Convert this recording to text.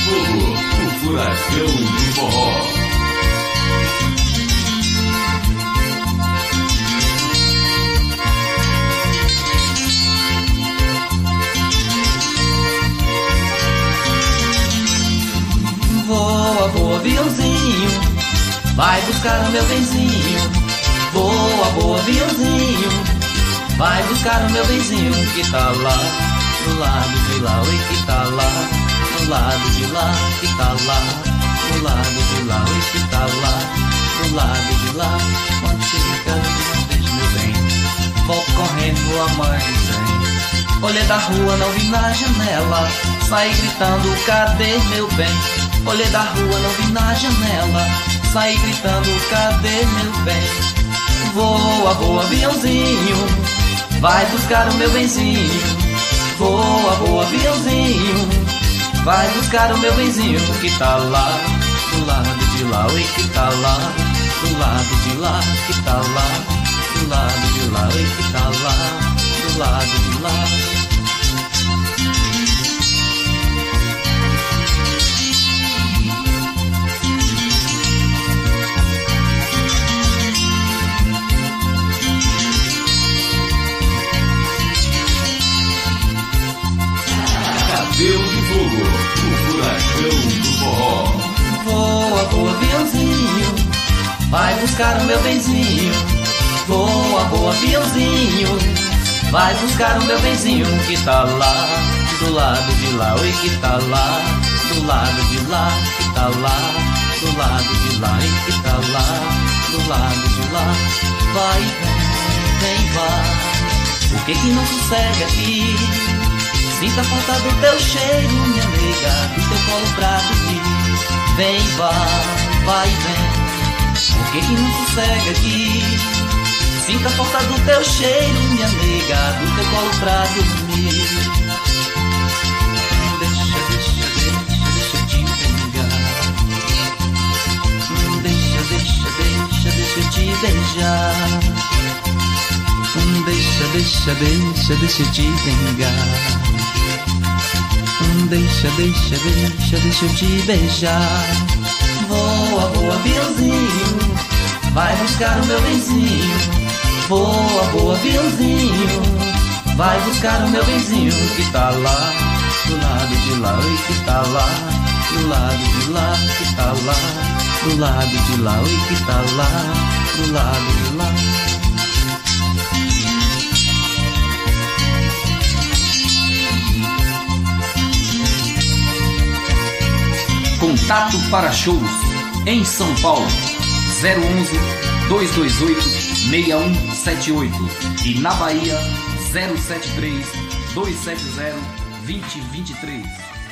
Fogo, o furacão do forró. Voa, voa, aviãozinho, vai buscar o meu benzinho. Voa, voa, aviãozinho, vai buscar o meu benzinho que tá lá, do lado de lá, oi, que tá lá, do lado de lá, que tá lá, do lado de lá, oi, que tá lá, do lado de lá. Quando chega uma vez, meu bem, volto correndo a mãe vem. Olhei da rua, não vi na janela, saí gritando, cadê meu bem? Olhei da rua, não vi na janela, saí gritando, cadê meu bem? Voa, voa, aviãozinho, vai buscar o meu benzinho. Voa, voa, aviãozinho, vai buscar o meu benzinho que tá lá, do lado de lá, oi, que tá lá, do lado de lá, que tá lá, do lado de lá, oi, que tá lá, do lado de lá. Cabelo de Fogo, o furacão do forró. Voa, voa, aviãozinho, vai buscar o meu benzinho. Voa, voa, aviãozinho, vai buscar o meu benzinho que tá lá, do lado de lá, oi, que tá lá, do lado de lá, que tá lá, do lado de lá, e que tá lá, do lado de lá. Vai, vem, vai, por que não sossega aqui? Sinta a falta do teu cheiro, minha nega, do teu colo pra dormir. Vem, vai, vem, por que não sossega aqui? Sinta a falta do teu cheiro, minha nega, do teu colo pra dormir. Deixa eu te pegar. Deixa eu te beijar. Deixa eu te pegar. Deixa eu te beijar. Voa, voa, aviãozinho, vai buscar o meu benzinho. Voa, voa, aviãozinho, vai buscar o meu benzinho que tá lá, do lado de lá, oi, que tá lá, do lado de lá, que tá lá, do lado de lá, oi, que tá lá, do lado de lá. Contato para shows em São Paulo 011 228 6178 e na Bahia 073 270 2023.